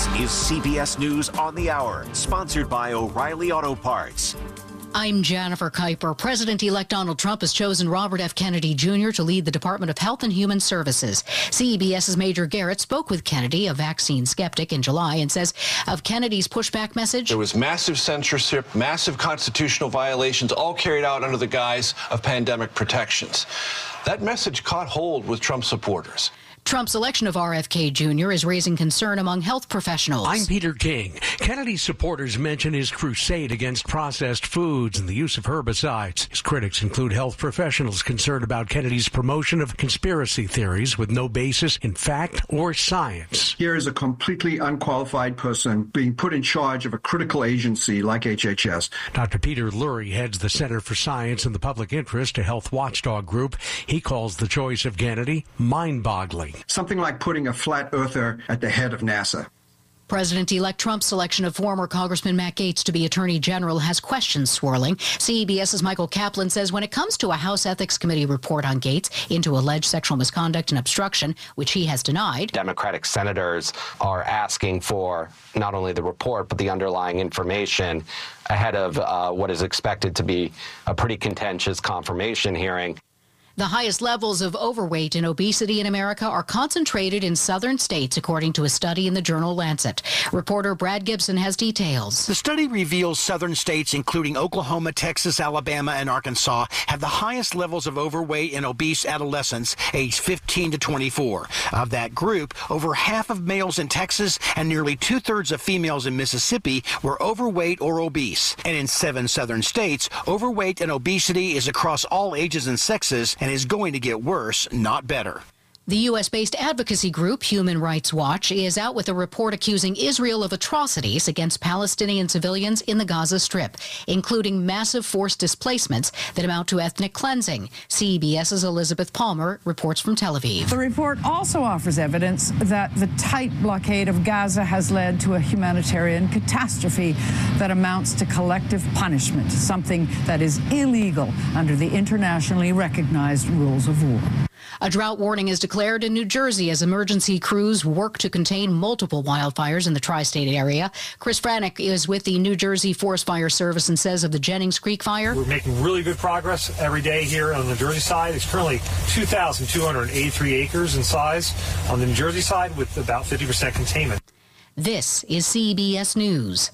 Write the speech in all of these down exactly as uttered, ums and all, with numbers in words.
This is C B S News on the Hour, sponsored by O'Reilly Auto Parts. I'm Jennifer Kuiper. President-elect Donald Trump has chosen Robert F. Kennedy Junior to lead the Department of Health and Human Services. CBS's Major Garrett spoke with Kennedy, a vaccine skeptic, in July and says of Kennedy's pushback message, there was massive censorship, massive constitutional violations, all carried out under the guise of pandemic protections. That message caught hold with Trump supporters. Trump's election of R F K Junior is raising concern among health professionals. I'm Peter King. Kennedy's supporters mention his crusade against processed foods and the use of herbicides. His critics include health professionals concerned about Kennedy's promotion of conspiracy theories with no basis in fact or science. Here is a completely unqualified person being put in charge of a critical agency like H H S. Doctor Peter Lurie heads the Center for Science and the Public Interest, a health watchdog group. He calls the choice of Kennedy mind-boggling. Something like putting a flat earther at the head of NASA. President-elect Trump's selection of former Congressman Matt Gaetz to be Attorney General has questions swirling. CBS's Michael Kaplan says when it comes to a House Ethics Committee report on Gaetz into alleged sexual misconduct and obstruction, which he has denied, Democratic senators are asking for not only the report but the underlying information ahead of uh, what is expected to be a pretty contentious confirmation hearing. The highest levels of overweight and obesity in America are concentrated in southern states, according to a study in the journal Lancet. Reporter Brad Gibson has details. The study reveals southern states, including Oklahoma, Texas, Alabama, and Arkansas, have the highest levels of overweight and obese adolescents aged fifteen to twenty-four. Of that group, over half of males in Texas and nearly two-thirds of females in Mississippi were overweight or obese. And in seven southern states, overweight and obesity is across all ages and sexes, and is going to get worse, not better. The U S-based advocacy group Human Rights Watch is out with a report accusing Israel of atrocities against Palestinian civilians in the Gaza Strip, including massive forced displacements that amount to ethnic cleansing. CBS's Elizabeth Palmer reports from Tel Aviv. The report also offers evidence that the tight blockade of Gaza has led to a humanitarian catastrophe that amounts to collective punishment, something that is illegal under the internationally recognized rules of war. A drought warning is declared in New Jersey as emergency crews work to contain multiple wildfires in the tri-state area. Chris Franek is with the New Jersey Forest Fire Service and says of the Jennings Creek fire, we're making really good progress every day here on the New Jersey side. It's currently two thousand two hundred eighty-three acres in size on the New Jersey side with about fifty percent containment. This is C B S News.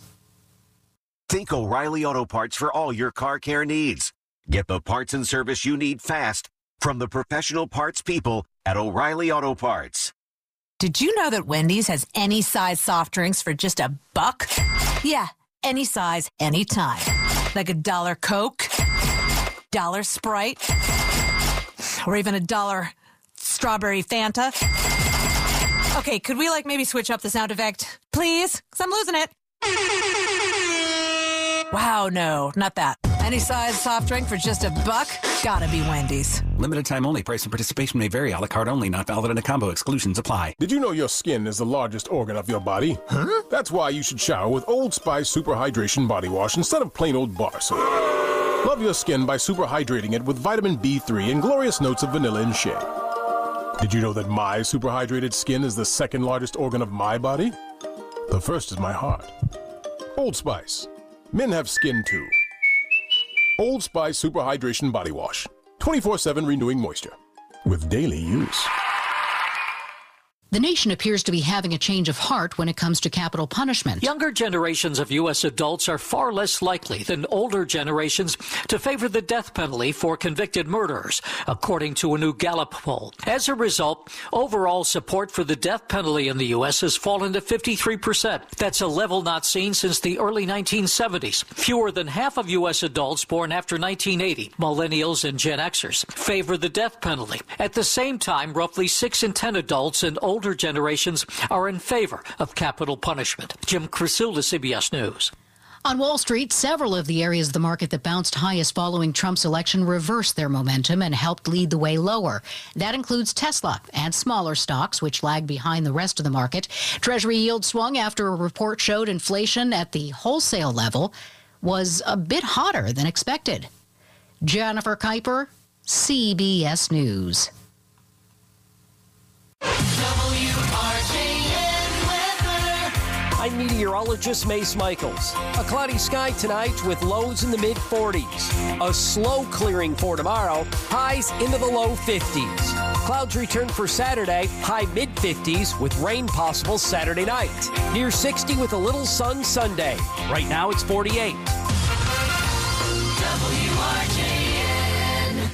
Think O'Reilly Auto Parts for all your car care needs. Get the parts and service you need fast from the professional parts people at O'Reilly Auto Parts. Did you know that Wendy's has any size soft drinks for just a buck? Yeah, any size, anytime. Like a dollar Coke, dollar Sprite, or even a dollar strawberry Fanta. Okay, could we like maybe switch up the sound effect, please? Because I'm losing it. Wow, no, not that. Any size soft drink for just a buck? Gotta be Wendy's. Limited time only. Price and participation may vary. A la carte only. Not valid in a combo. Exclusions apply. Did you know your skin is the largest organ of your body? Huh? That's why you should shower with Old Spice Super Hydration Body Wash instead of plain old bar soap. Love your skin by super hydrating it with vitamin B three and glorious notes of vanilla and shea. Did you know that my super hydrated skin is the second largest organ of my body? The first is my heart. Old Spice. Men have skin too. Old Spice Super Hydration Body Wash. twenty-four seven renewing moisture. With daily use. The nation appears to be having a change of heart when it comes to capital punishment. Younger generations of U S adults are far less likely than older generations to favor the death penalty for convicted murderers, according to a new Gallup poll. As a result, overall support for the death penalty in the U S has fallen to fifty-three percent. That's a level not seen since the early nineteen seventies. Fewer than half of U S adults born after nineteen eighty, millennials and Gen Xers, favor the death penalty. At the same time, roughly six in ten adults and older Older generations are in favor of capital punishment. Jim Krasula, C B S News. On Wall Street, several of the areas of the market that bounced highest following Trump's election reversed their momentum and helped lead the way lower. That includes Tesla and smaller stocks, which lagged behind the rest of the market. Treasury yield swung after a report showed inflation at the wholesale level was a bit hotter than expected. Jennifer Kuiper, C B S News. W R J N weather. I'm meteorologist Mace Michaels. A cloudy sky tonight with lows in the mid forties. A slow clearing for tomorrow, highs into the low fifties. Clouds return for Saturday, high mid fifties with rain possible Saturday night. Near sixty with a little sun Sunday. Right now it's forty-eight. W R J N.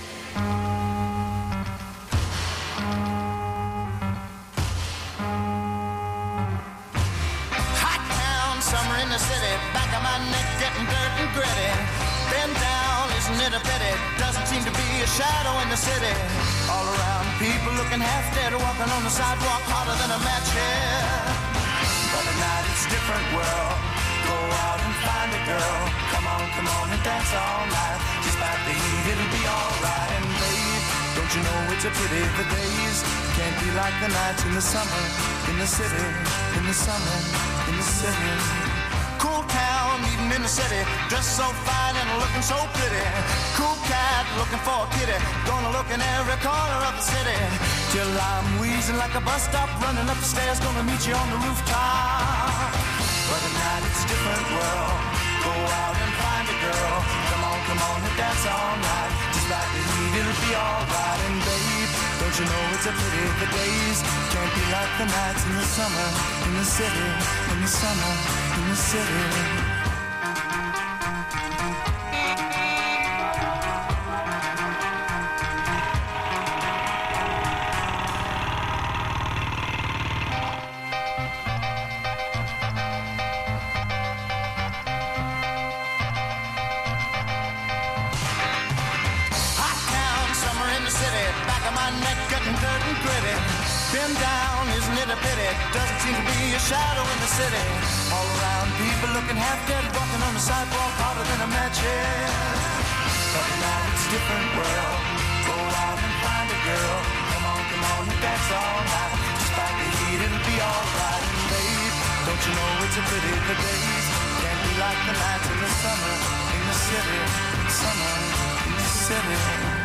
Hot town, summer in the city, back of my neck getting dirt and gritty. Been down, isn't it a pity? Doesn't seem to be a shadow in the city. All around, people looking half dead, walking on the sidewalk harder than a match here. But at night it's a different world. Go out and find a girl. Come on, come on and dance all night. Despite the heat, it'll be alright. And babe, don't you know it's a pity the days can't be like the nights in the summer, in the city, in the summer, in the city. Cool town, even in the city, dressed so fine and looking so pretty. Cool cat, looking for a kitty, gonna look in every corner of the city. Till I'm wheezing like a bus stop, running up the stairs, gonna meet you on the rooftop. But at night it's a different world. Go out and find a girl. Come on, come on and dance all night. Despite the heat, it'll be alright. And babe, don't you know it's a pity the days can't be like the nights in the summer, in the city, in the summer, in the city. Been down, isn't it a pity? Doesn't seem to be a shadow in the city. All around, people looking half dead, walking on the sidewalk harder than a match here. But now it's a different world. Go out and find a girl. Come on, come on and dance all night. Despite the heat, it'll be alright. And babe, don't you know it's a pity the days can't be like the nights in the summer, in the city, summer, in the city.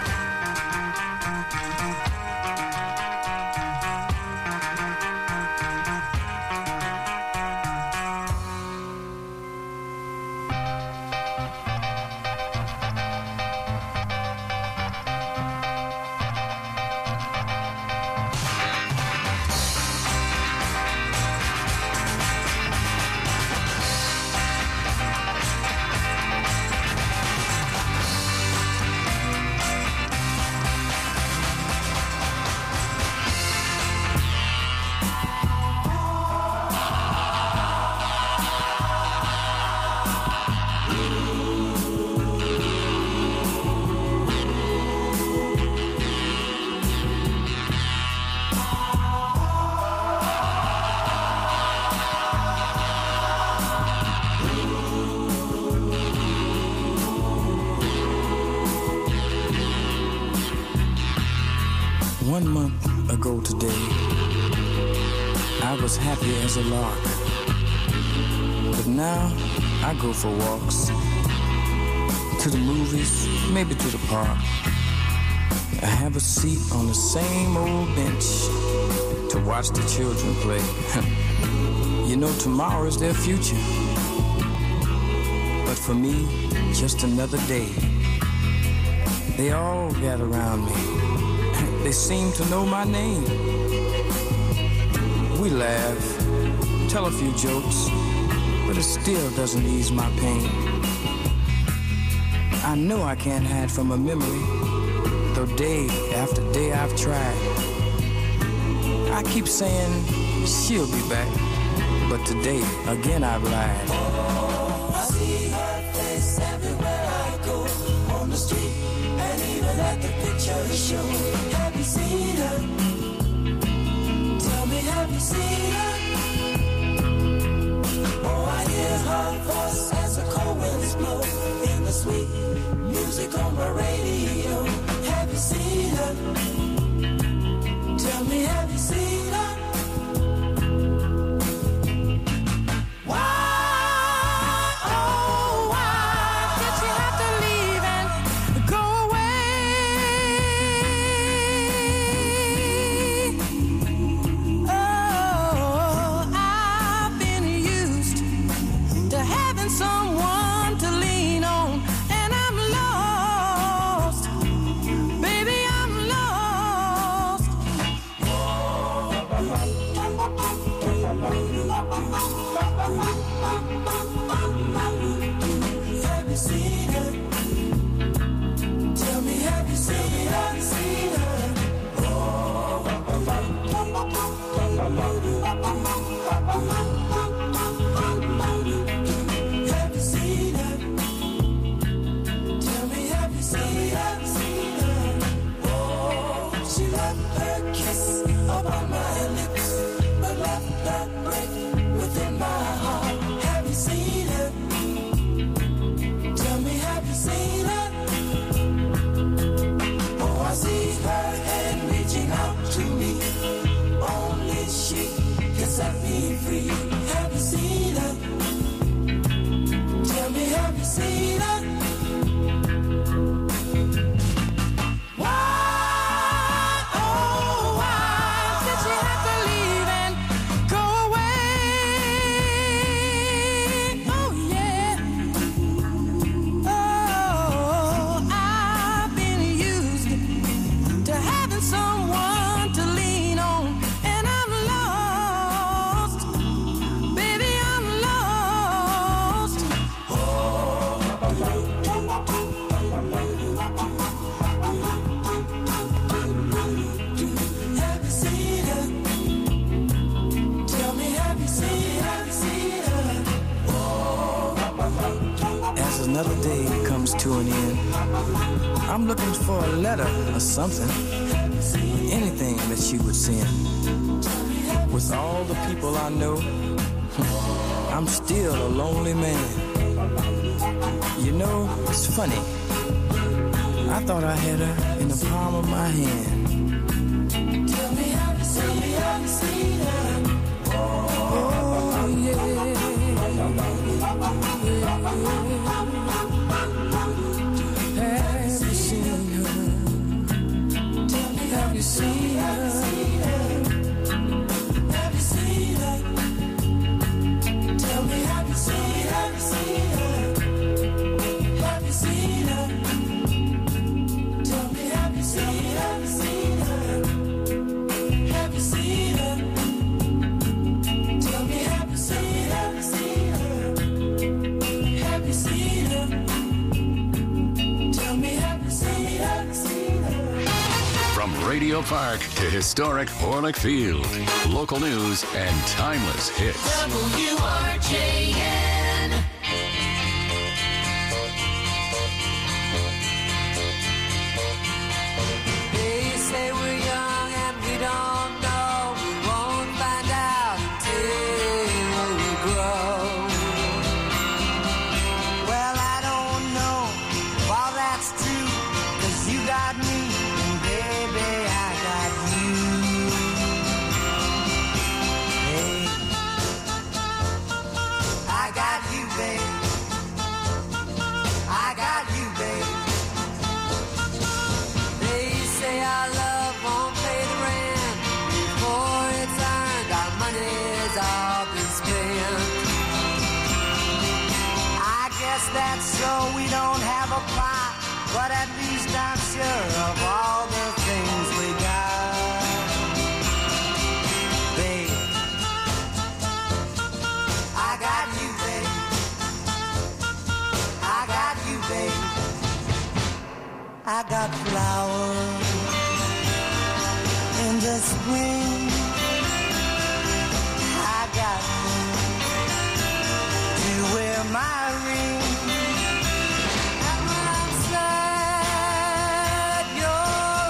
One month ago today, I was happy as a lark. But now, I go for walks. To the movies, maybe to the park. I have a seat on the same old bench to watch the children play. You know, tomorrow is their future. But for me, just another day. They all gather around me. They seem to know my name. We laugh, tell a few jokes, but it still doesn't ease my pain. I know I can't hide from a memory, though day after day I've tried. I keep saying she'll be back, but today again I've lied. Oh, I see her face everywhere I go, on the street and even at the picture show. Have you seen her? Tell me, have you seen her? Oh, I hear her voice as the cold winds blow in the sweet music on my radio. Have you seen her? Tell me, have you seen her? Oh, I've been used. Have you seen her? Tell me, have you seen her? Oh, she left her kiss upon my lips, but left that break within my heart. Have you seen her? Tell me, have you seen her? Oh, I see her hand reaching out to me. Only she can set me free. Have you seen her? Tell me, have you seen her? Why, oh, why did she have to leave and go away? Oh, yeah. Oh, I've been used to having someone to lean on, and I'm lost. Baby, I'm lost. Have you seen her? Tell me, have you seen her? Seen her? As another day comes to an end, I'm looking for a letter or something, anything that she would send. With all the people I know, I'm still a lonely man. You know, it's funny. I thought I had her in the palm of my hand. Tell me, have you seen her? Have you seen her? Oh, yeah. Have you seen her? Have you seen her? Have you seen her? Tell me, have you seen her? Have you seen her? Tell me, have you seen her? Have you seen her? Tell me, have you seen her? Have you seen her? Tell me, have you seen her? From Radio Park to historic Orlick Field, local news and timeless hits. W R J N. They say we're young and we don't know. We won't find out until we grow. Well, I don't know if all that's true, 'cause you got me, and baby, I got you. Hey, I got you, babe. I got you, babe. They say our love won't pay the rent before it's earned. Our money's all been spent. I guess that's so we don't have a pot, but at least I'm sure of all the things we got. Babe, I got you, babe. I got you, babe. I got flowers in the spring. I got you to wear my ring. And when I'm sad, you're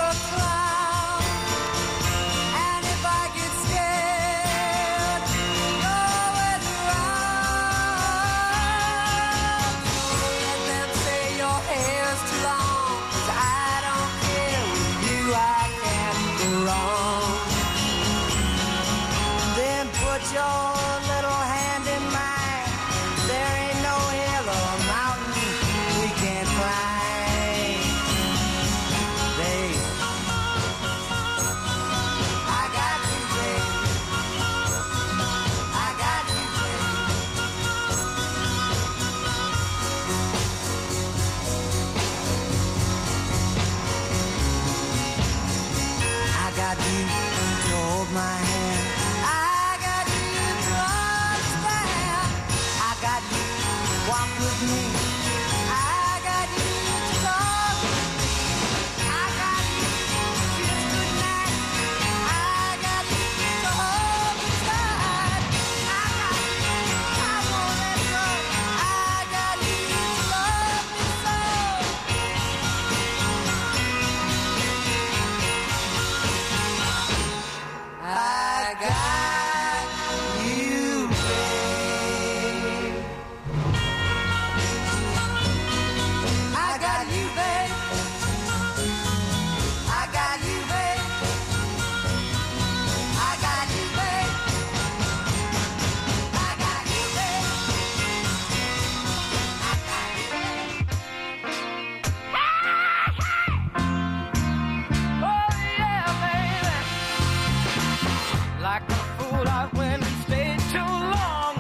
Like a fool, I went and stayed too long.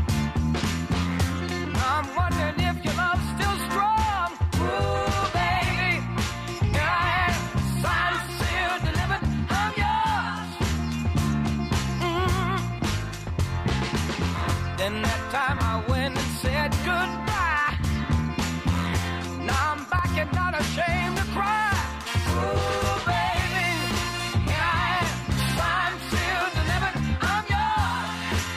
I'm wondering if your love's still strong. Ooh, baby, here I am, signed, sealed, delivered, I'm yours. Mm. Then that time I went and said goodbye. Now I'm back and not ashamed to cry. Ooh, baby, here I am, signed, sealed, delivered, I'm yours.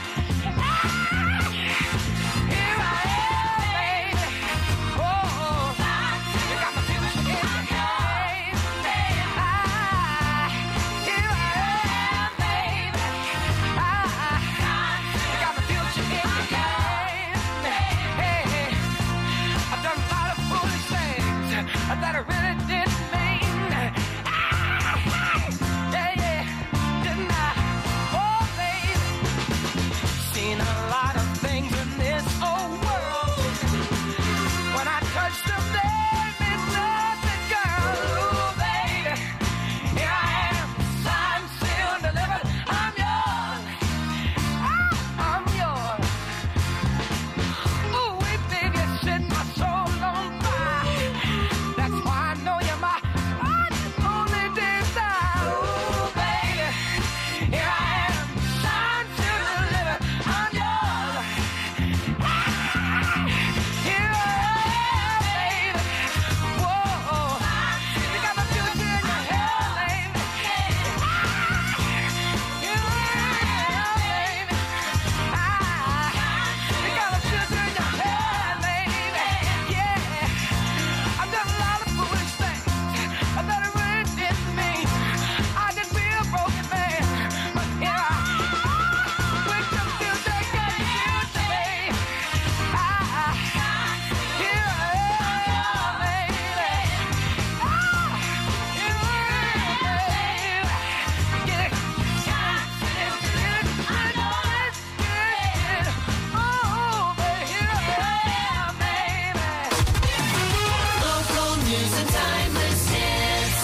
Here I am, baby. Oh, you got my future in your hands. Ah, here I am, baby. Ah, you got my future in your hands. Hey, I've done a lot of foolish things that I really didn't mean. Ah, yeah, yeah, didn't I? Oh, baby, seen a lot of things in this old world. When I touched them, they meant nothing, girl. Ooh, baby, here I am, signed, sealed, delivered, I'm yours. Ah, I'm yours. Ooh, wee, baby, you set my soul on fire. That's why I know you're my only desire. Ooh, baby, here I am, signed, sealed, delivered, I'm yours. Ah, here I am, baby. Whoa, you got my future in your hand, baby. Ah, here I am, baby. Ah, you got my future in your hand, baby. Yeah, I've done a lot of foolish things that I really didn't mean. I could be a broken man, but here I am. With your future, get the future, baby. Ah, here I am, baby. Ah, here I am, baby. Get it, get it, get it, get it, get it. Oh, baby, here I am, baby. Local news and timeless hits.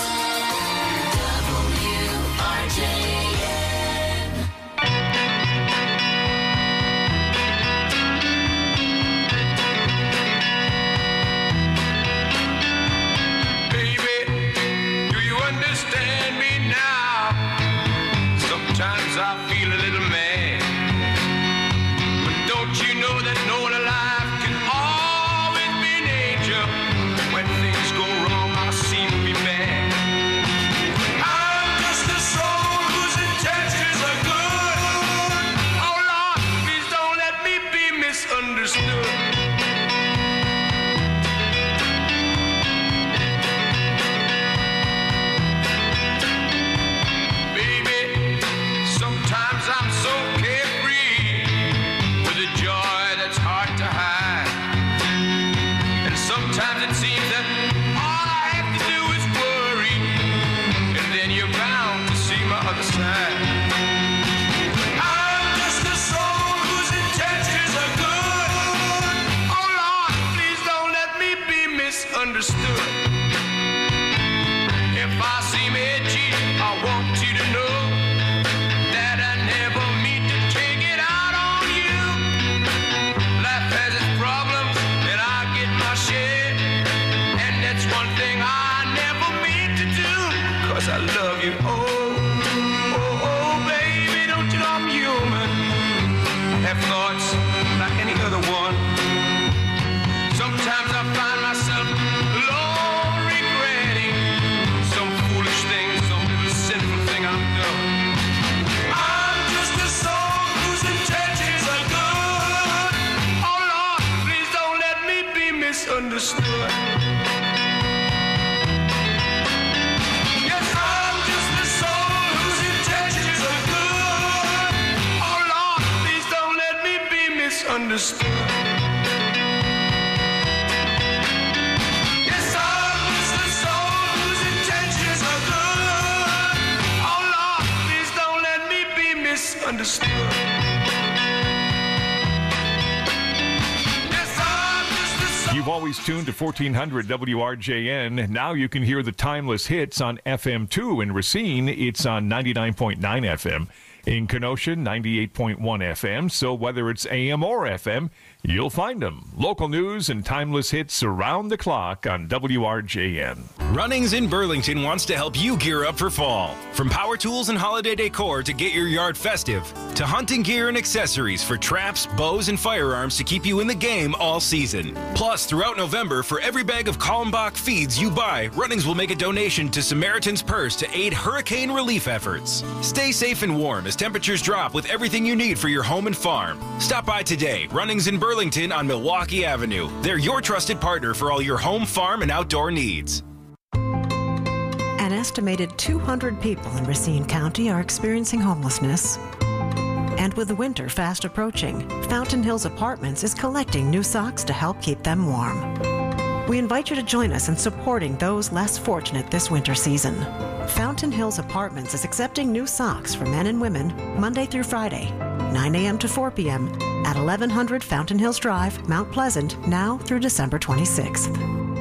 W R J N. Baby, do you understand me now? Sometimes I feel a little mad. But don't you know that no one alive can always be an angel? When things go wrong, I seem to be bad. I'm just a soul whose intentions are good. Oh Lord, please don't let me be misunderstood. Baby, sometimes I'm so carefree with a joy that's hard to hide. And sometimes it seems that all I have to do is worry, and then you're bound to see my other side. I'm just a soul whose intentions are good. Oh Lord, please don't let me be misunderstood. If I seem edgy, I want you to know that I never mean to take it out on you. Life has its problems, and I get my share. And that's one thing I never mean to do, 'cause I love you. Oh, oh, oh, baby, don't you know I'm human? I have thoughts like any other one. Sometimes I find myself alone regretting some foolish thing, some little sinful thing I've done. I'm just a soul whose intentions are good. Oh Lord, please don't let me be misunderstood. Yes, I'm just a soul whose intentions are good. Oh Lord, please don't let me be misunderstood. Yes, I'm just a soul whose intentions are good. Oh Lord, please don't let me be misunderstood. Yes, I'm just a soul. You've always tuned to fourteen hundred W R J N. Now you can hear the timeless hits on F M two. In Racine, it's on ninety-nine point nine F M. In Kenosha, ninety-eight point one F M, so whether it's A M or F M, you'll find them. Local news and timeless hits around the clock on W R J N. Runnings in Burlington wants to help you gear up for fall. From power tools and holiday decor to get your yard festive, to hunting gear and accessories for traps, bows, and firearms to keep you in the game all season. Plus, throughout November, for every bag of Kalmbach feeds you buy, Runnings will make a donation to Samaritan's Purse to aid hurricane relief efforts. Stay safe and warm as temperatures drop with everything you need for your home and farm. Stop by today. Runnings in Burlington on Milwaukee Avenue. They're your trusted partner for all your home, farm, and outdoor needs. An estimated two hundred people in Racine County are experiencing homelessness. And with the winter fast approaching, Fountain Hills Apartments is collecting new socks to help keep them warm. We invite you to join us in supporting those less fortunate this winter season. Fountain Hills Apartments is accepting new socks for men and women Monday through Friday, nine a.m. to four p.m. at eleven hundred Fountain Hills Drive, Mount Pleasant, now through December twenty-sixth.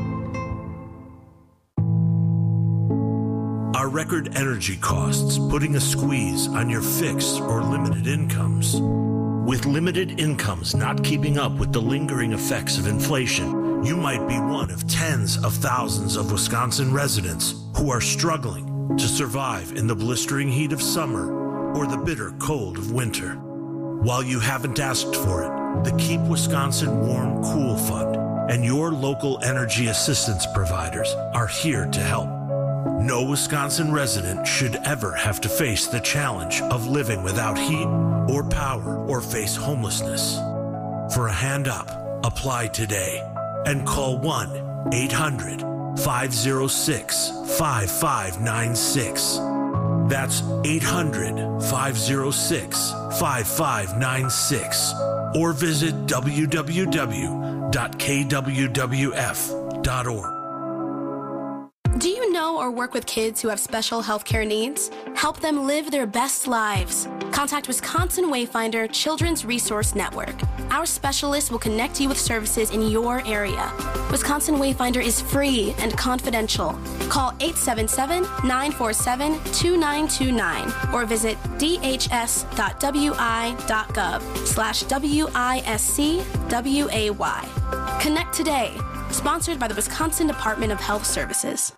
Are record energy costs putting a squeeze on your fixed or limited incomes? With limited incomes not keeping up with the lingering effects of inflation, you might be one of tens of thousands of Wisconsin residents who are struggling to survive in the blistering heat of summer or the bitter cold of winter. While you haven't asked for it, the Keep Wisconsin Warm Cool Fund and your local energy assistance providers are here to help. No Wisconsin resident should ever have to face the challenge of living without heat or power or face homelessness. For a hand up, apply today and call one eight hundred five oh six five five nine six. That's eight hundred five oh six five five nine six or visit w w w dot k w w f dot org. Do you know or work with kids who have special healthcare needs? Help them live their best lives. Contact Wisconsin Wayfinder Children's Resource Network. Our specialists will connect you with services in your area. Wisconsin Wayfinder is free and confidential. Call eight seven seven, nine four seven, two nine two nine or visit d h s dot w i dot gov slash W I S C W A Y. Connect today. Sponsored by the Wisconsin Department of Health Services.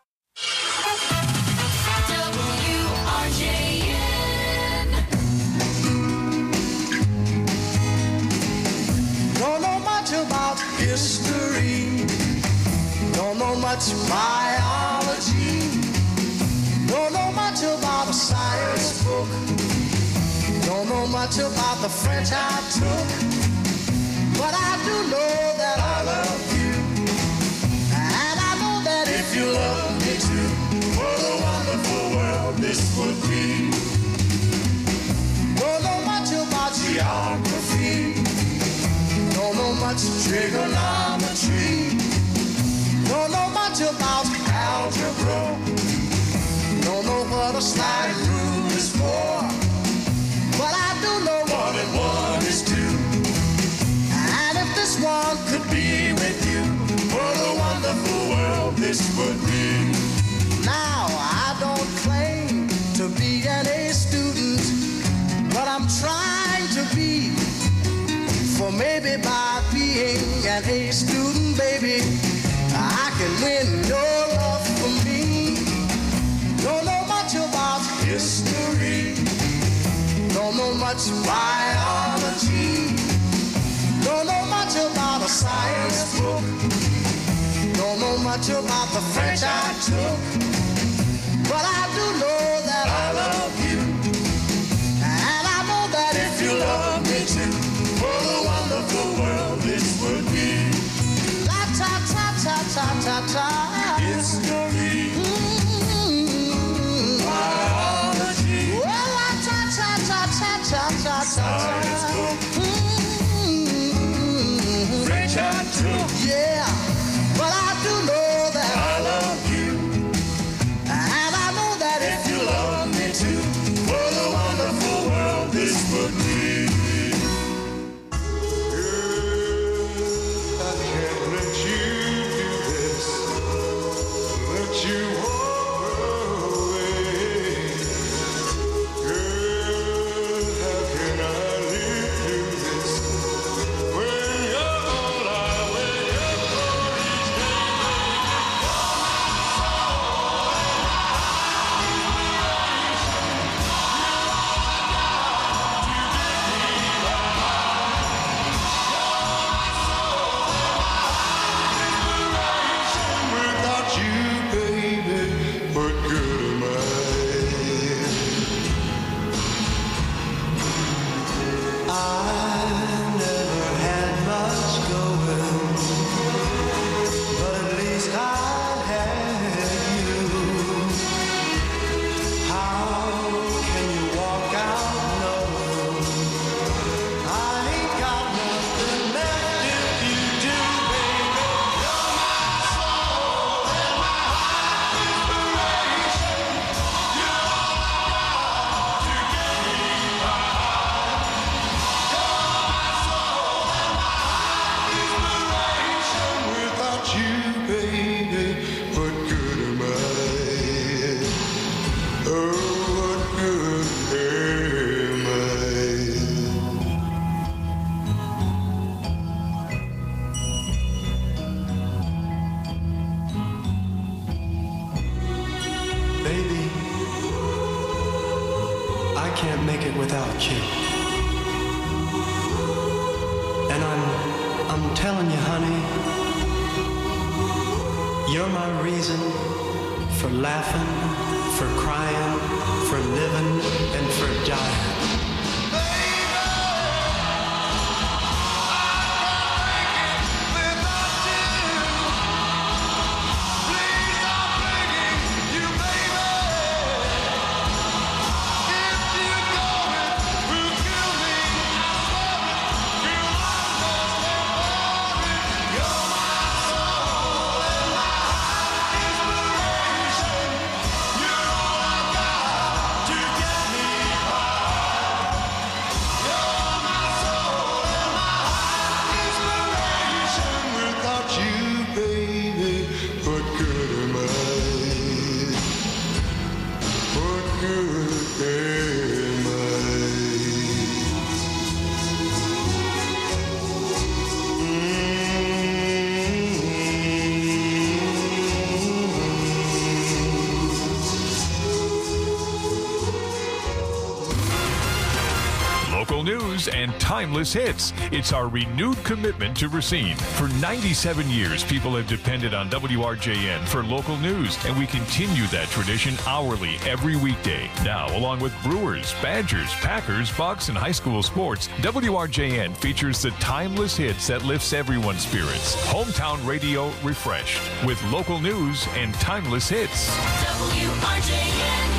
W R J N. Don't know much about history. Don't know much biology. Don't know much about a science book. Don't know much about the French I took. But I do know that I love you. And I know that if you love me too, what a wonderful world this would be. Don't know much about geography. Don't know much trigonometry. Don't know much about algebra. Don't know what a slide rule is for. But I do know one and one is two. And if this one could be with you, what a wonderful world this would be. Now, I don't claim to be an A student, but I'm trying to be. For maybe by being an A student, baby, I can win your love for me. Don't know much about history. Don't know much biology. Don't know much about a science book. Don't know much about the French I took. But I do know that I love you. And I know that if you love me too, what a wonderful world this would be. La ta ta ta ta ta ta. History. Mm-hmm. Biology. Well, la ta ta ta ta ta ta ta. Science book. Mm-hmm. French I took. Yeah. But I do know that I love you. And I know that if you love make it without you. And I'm, I'm telling you, honey, you're my reason for laughing, for crying, for living, and for dying. News and timeless hits. It's our renewed commitment to Racine. For ninety-seven years, people have depended on W R J N for local news, and we continue that tradition hourly every weekday. Now, along with Brewers, Badgers, Packers, Bucks, and high school sports, W R J N features the timeless hits that lifts everyone's spirits. Hometown radio refreshed with local news and timeless hits. W R J N.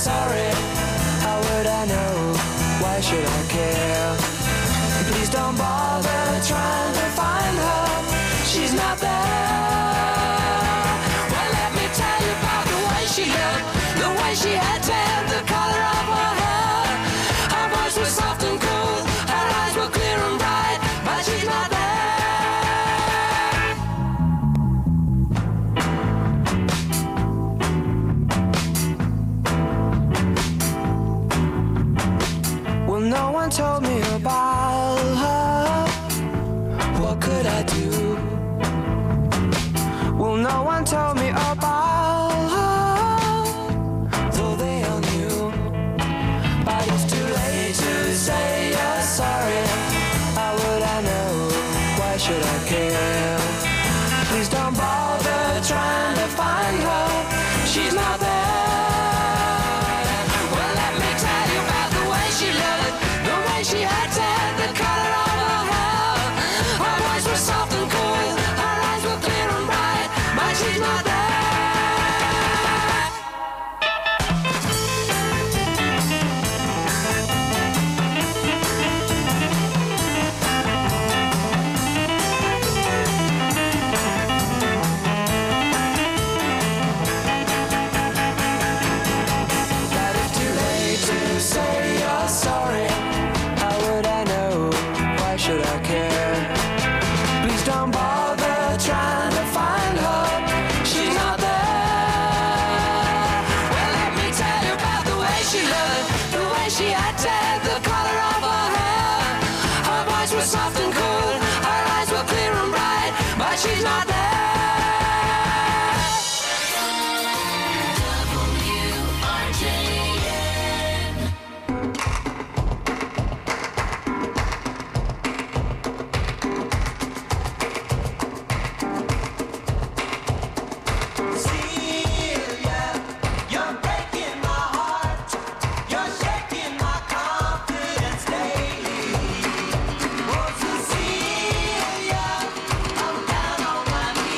sorry. How would I know? Why should I care? Please don't bother trying to find her. She's not there. Well, let me tell you about the way she looked, the way she had tan, the color of her hair. Her voice was soft and cool, her eyes were clear and bright, but she's not there. Well, no one told me about her. What could I do? Well, no one told me about her, though they all knew. But it's too late to say you're sorry. How would I know? Why should I care? Please don't bother trying to find her. She's not there. Well, let me tell you about the way she looked, the way she had tan, the color of her hair. Her voice was soft and cool, her eyes were clear and bright, but she's not there. But it's too late to say you're sorry. How would I know? Why should I care? Please don't bother trying to find her. She's not there. Well, let me tell you about the way she looked, the way she had tan, the color of her hair. Her voice was soft and cool, her eyes were clear and bright, but she's not there. You're breaking my heart. You're shaking my confidence daily. Oh, Cecilia, I'm down on my knees.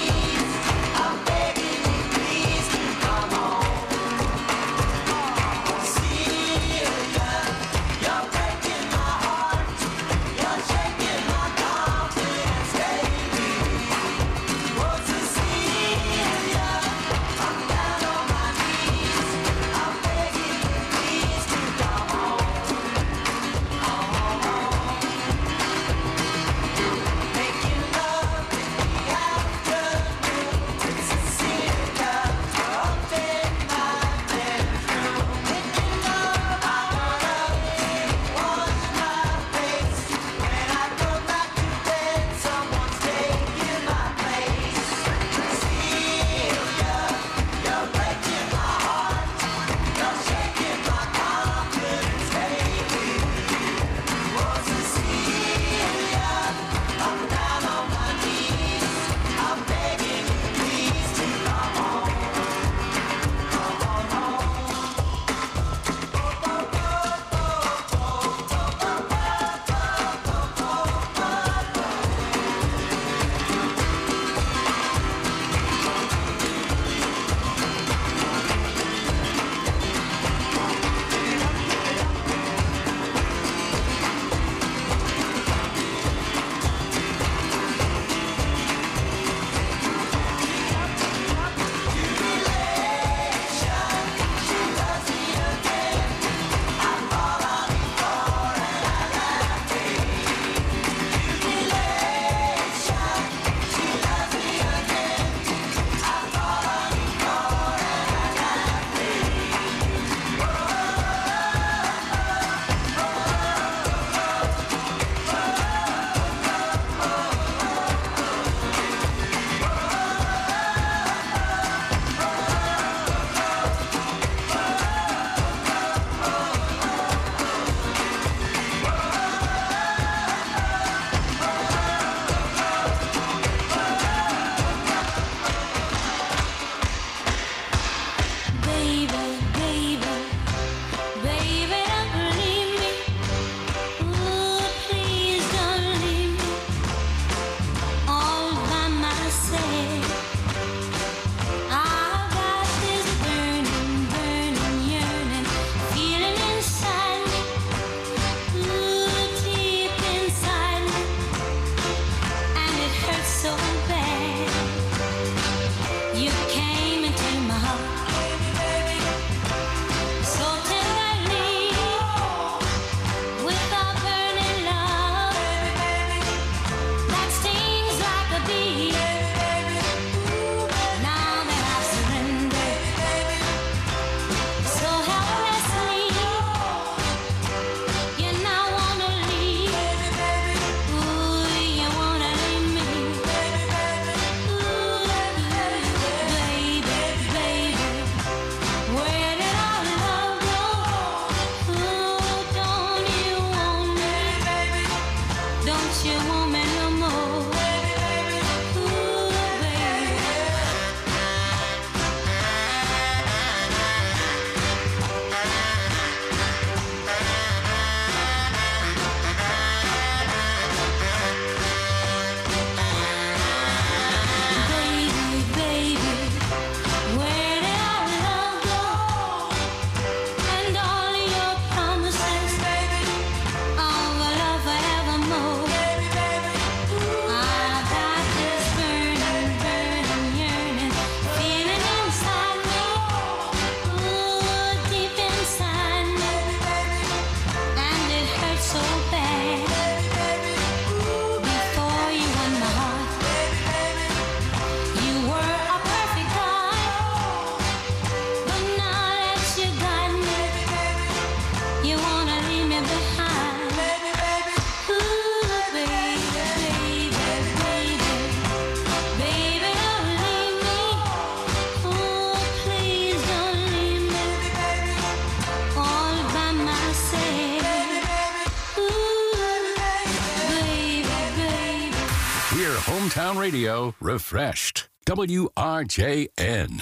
Hear hometown radio refreshed. W R J N.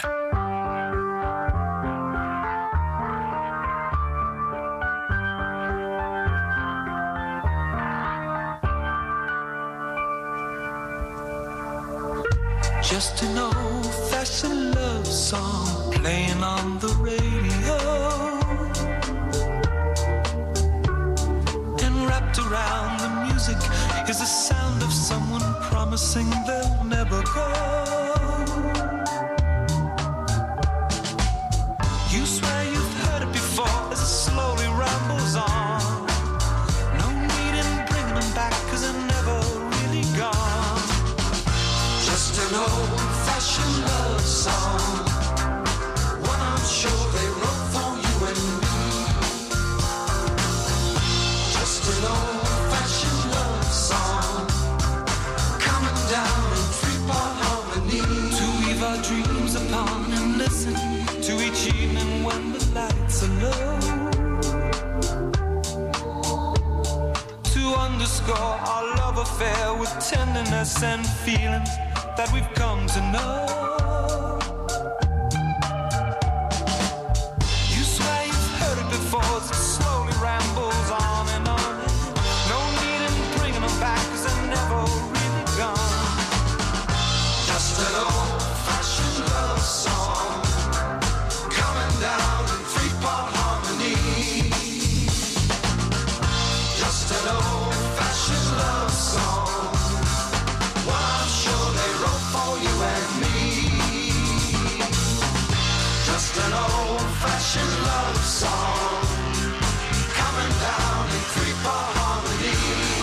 Just an old-fashioned love song playing on the radio, and wrapped around the music is the sound of someone promising they'll never go. You swear you've heard it before as it slowly rambles on. No need in bringing them back 'cause they're never really gone. Just an old-fashioned love song, one I'm sure they wrote for you and me. Just an old-fashioned love song, coming down in three-part harmony, to weave our dreams upon and listen to each evening when the lights are low, to underscore our love affair with tenderness and feelings that we've come to know. You swear you've heard it before as it slowly rambles on and on. No need in bringing them back 'cause they're never really gone. Just an old-fashioned love song, coming down in three-part harmony. Just an old-fashioned love song, one I'm sure they wrote for you and me. Just an old-fashioned love song, coming down in three-part harmony.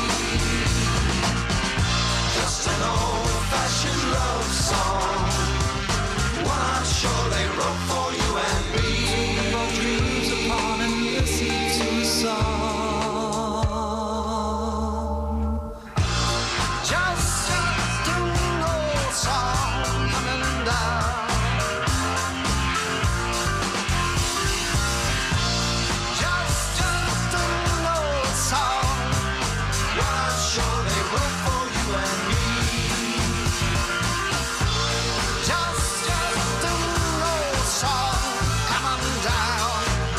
Just an old-fashioned love song, one I'm sure they wrote for you and me. Our dreams upon and listen to the song. Just an old song coming down. Just, just an old song, what I'm sure they wrote for you and me. Just, just an old song coming down.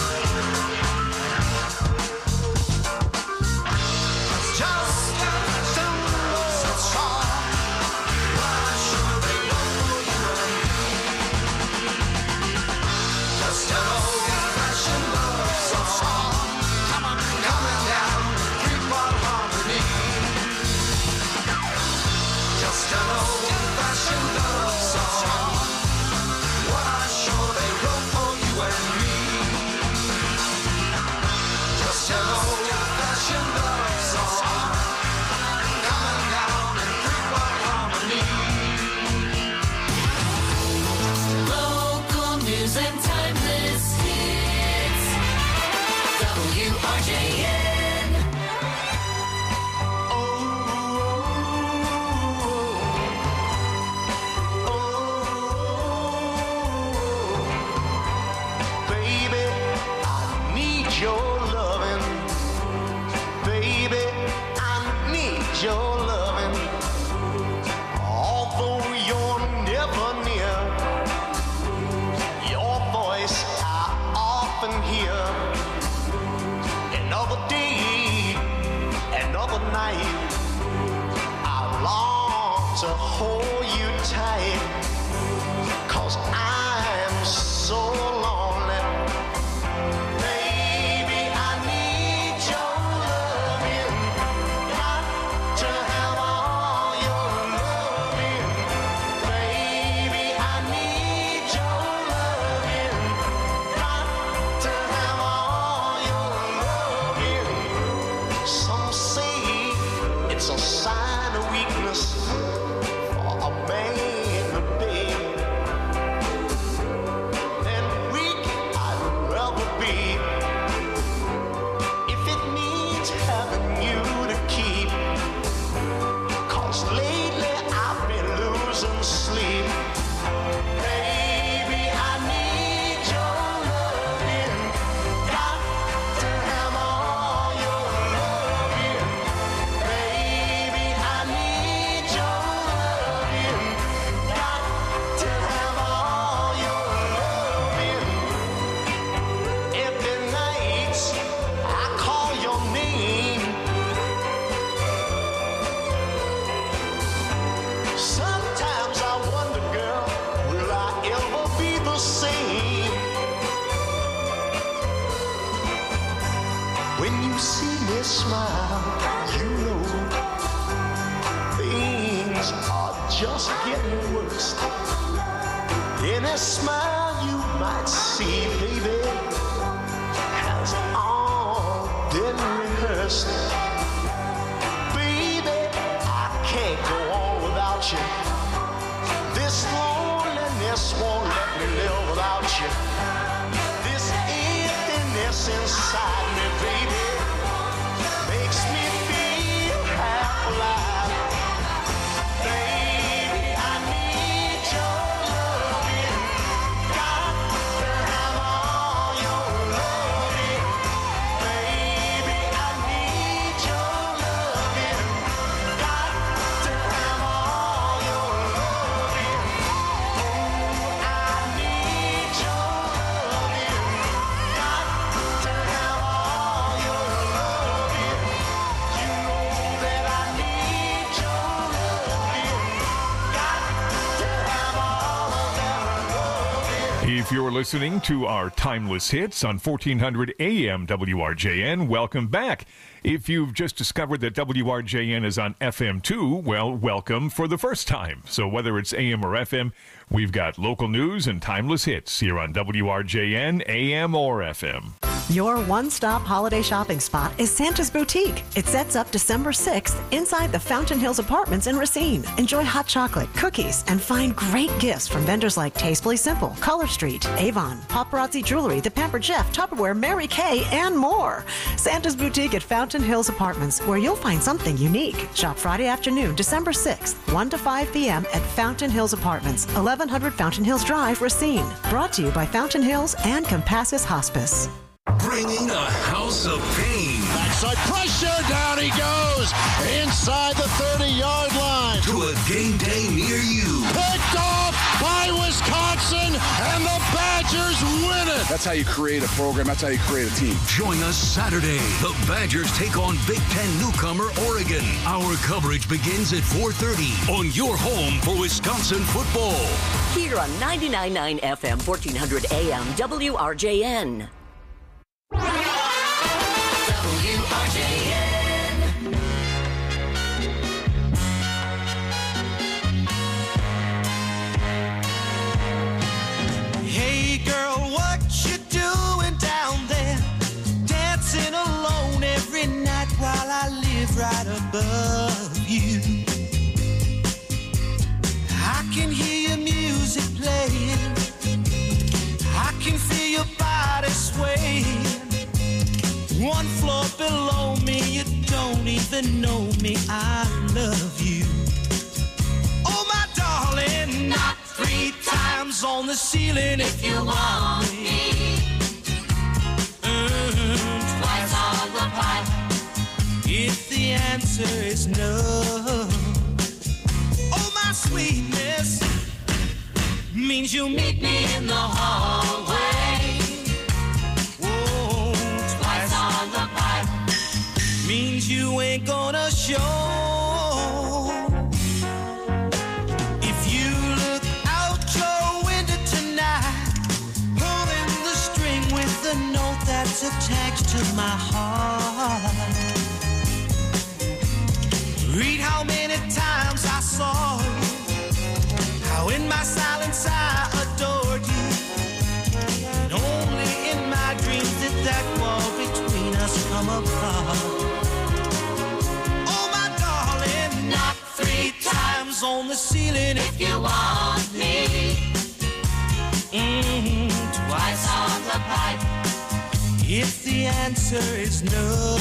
Just, just an old song, what I'm sure they wrote for you and me. Just an old-fashioned love song, coming, coming down, three-part harmony. Just an old-fashioned love song, what I'm sure they wrote for you and me. Just an old-fashioned love song, coming down in three-part harmony. Local news and timeless hits. W R J N. Baby, I need your loving. Baby, I need your loving. Although you're never near, your voice I often hear. Another day, another night, I long to hold you tight, 'cause I'm so lonely. Baby, I need your loving, got to have all your loving. Baby, I need your loving, got to have all your loving. Some say it's a sign of weakness for a man to beg. And we smile, you know things are just getting worse. Any smile you might see, baby, has all been rehearsed. Baby, I can't go on without you. This loneliness won't let me live without you. This emptiness inside me, baby, makes me feel half alive. Baby, I need your loving. Got to have all your loving. Baby, I need your loving. Got to have all your loving. Oh, I need your loving. Got to have all your loving. You know that I need your loving. Got to have all of that loving. If you're listening to our Timeless Hits on fourteen hundred A M W R J N, welcome back. If you've just discovered that W R J N is on F M too, well, welcome for the first time. So whether it's A M or F M, we've got local news and timeless hits here on W R J N, A M or F M. Your one-stop holiday shopping spot is Santa's Boutique. It sets up December sixth inside the Fountain Hills Apartments in Racine. Enjoy hot chocolate, cookies, and find great gifts from vendors like Tastefully Simple, Color Street, Avon, Paparazzi Jewelry, The Pampered Chef, Tupperware, Mary Kay, and more. Santa's Boutique at Fountain Hills Apartments, where you'll find something unique. Shop Friday afternoon, December sixth, one to five p.m. at Fountain Hills Apartments, eleven hundred Fountain Hills Drive, Racine. Brought to you by Fountain Hills and Compassus Hospice. Bringing a house of pain. Backside pressure, down he goes, inside the thirty-yard line. To a game day near you. Picked off by Wisconsin, and the Badgers win it. That's how you create a program. That's how you create a team. Join us Saturday. The Badgers take on Big Ten newcomer Oregon. Our coverage begins at four thirty on your home for Wisconsin football. Here on ninety-nine point nine F M, fourteen hundred A M, W R J N. W R J N. Hey girl, what you doing down there? Dancing alone every night while I live right above you. I can hear your music playing. I can feel your body swaying. One floor below me, you don't even know me. I love you. Oh, my darling, not three times on the ceiling if you want me. Mm, twice on the pipe if the answer is no. Oh, my sweetness means you'll meet me in the hallway. Means you ain't gonna show. If you look out your window tonight, pulling the string with the note that's attached to my heart. Read how many times I saw you, how in my silence I adored you, and only in my dreams did that wall between us come apart. On the ceiling if you want me. Mm-hmm. Twice on the pipe if the answer is no.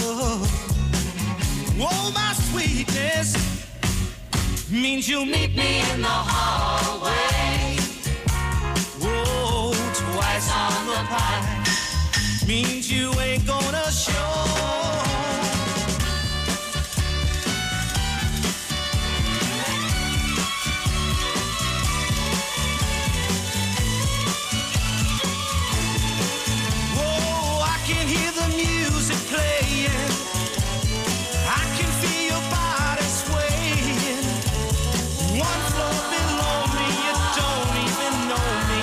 Oh, my sweetness means you'll meet me in the hallway. Oh, twice on the pipe means you ain't gonna show.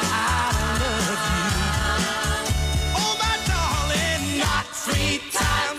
Time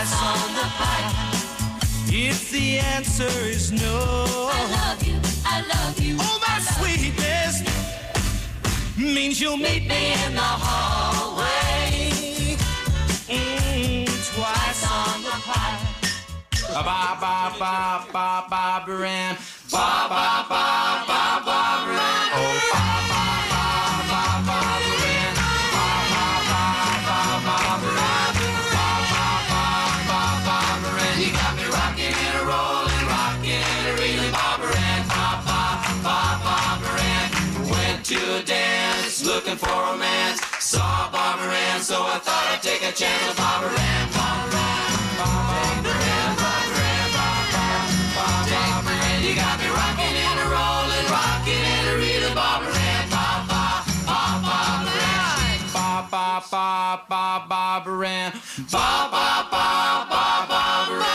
What's on the pipe? If the answer is no, I love you, I love you. Oh, my sweetness means you'll meet me in the hallway. Mm, twice on the pipe. Ba ba ba ba ba ba Baran. Ba ba ba ba ba Baran. Oh, ba ba ba ba ba Baran. Ba ba ba ba ba Baran. Ba ba ba ba ba Baran. You got me rocking and a rolling, rocking and a reeling, ba Baran. Ba ba ba ba Baran. Went to a dance, looking for romance. Saw Bob Moran, so I thought I'd take a chance with Bob Moran. Bob Moran, Bob Moran, Bob Moran, Bob Moran. You got me rocking and a rolling, rocking and a reeling, Bob Moran. Bob, Bob, Bob, Bob Moran. Bob, Bob, Bob, Bob, Bob Moran. Bob, Bob, Bob, Bob, Bob Moran.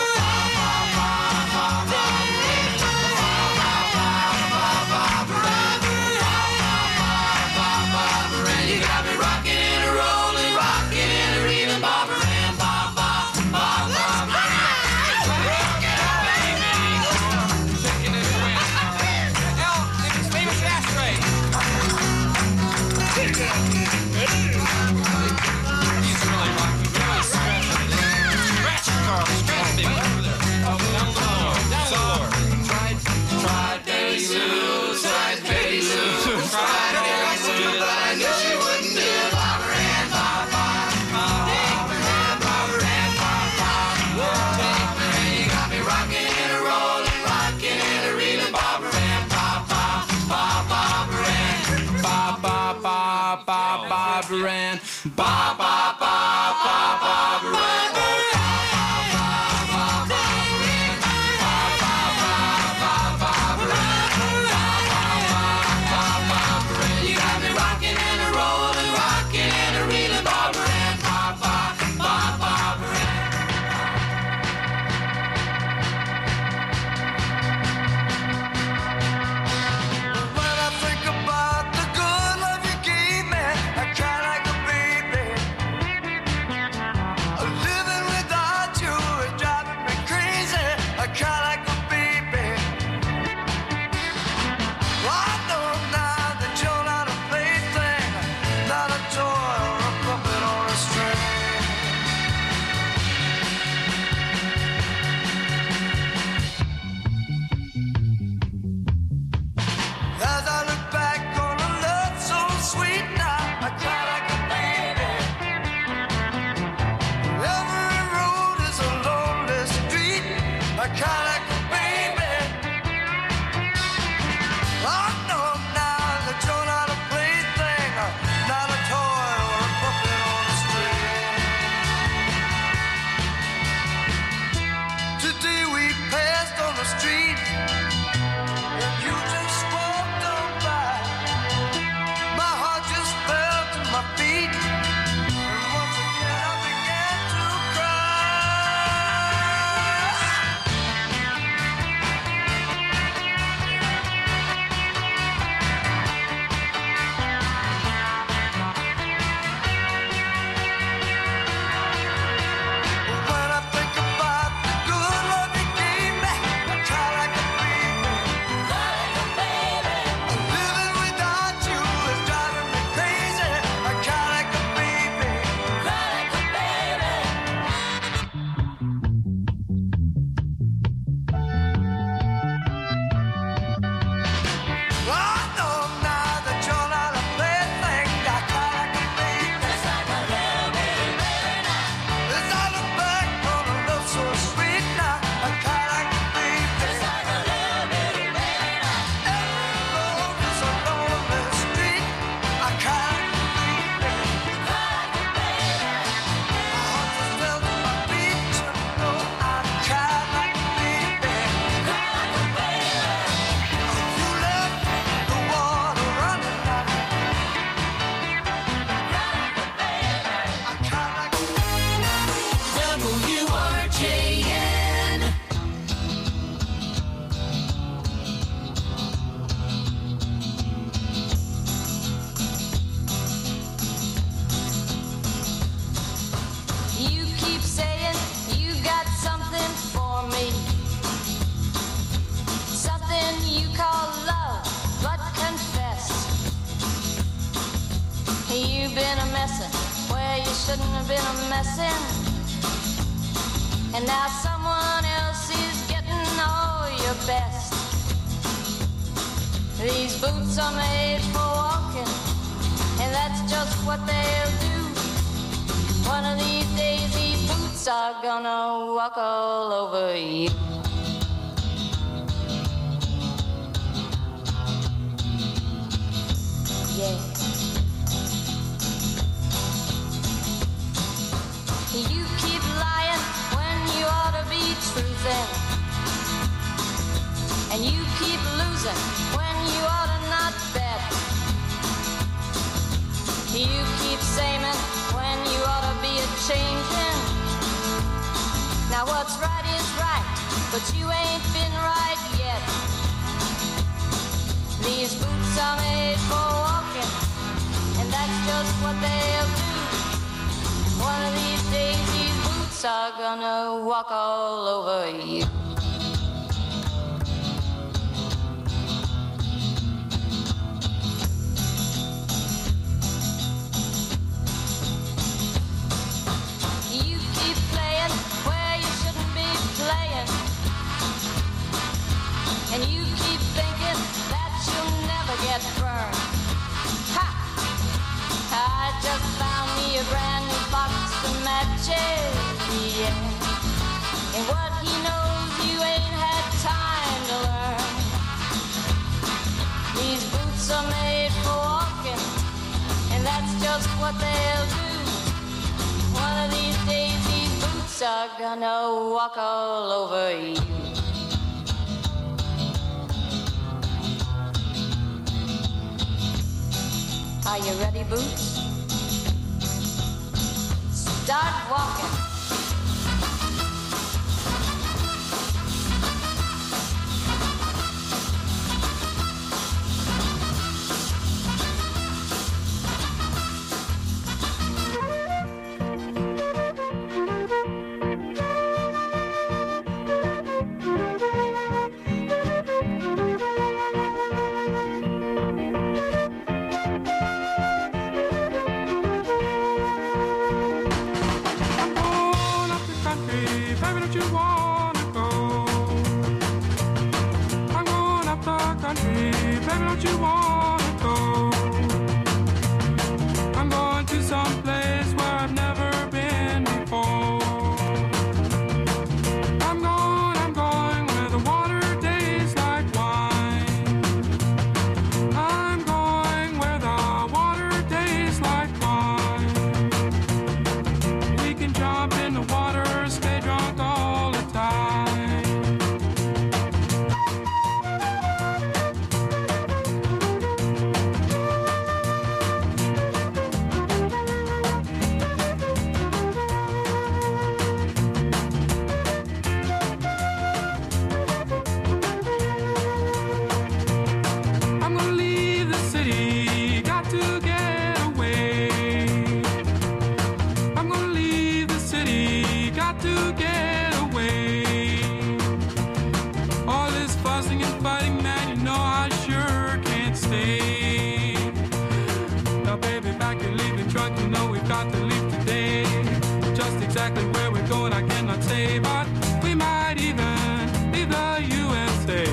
Ran, ba ba ba ba ba ran. You got me rocking and a rolling, rocking and a reeling, Bob Moran, ba ba ba ba Moran. When I think about the good love you gave me, I cry like a baby. shouldn't have been a messin'. And now someone else is getting all your best. These boots are made for walking, and that's just what they'll do. One of these days these boots are gonna walk all over you. Yeah. You keep lying when you ought to be truthing, and you keep losing when you ought to not bet. You keep saying when you ought to be a changing. Now what's right is right, but you ain't been right yet. These boots are made for walking, and that's just what they'll do. One of these days these boots are gonna walk all over you. You keep playing where you shouldn't be playing, and you keep thinking that you'll never get burned. Ha! I just found me a brand new box of matches, yeah. And what he knows you ain't had time to learn. These boots are made for walking, and that's just what they'll do. One of these days these boots are gonna walk all over you. Are you ready, Boots? Start walking. Exactly where we're going, I cannot say, but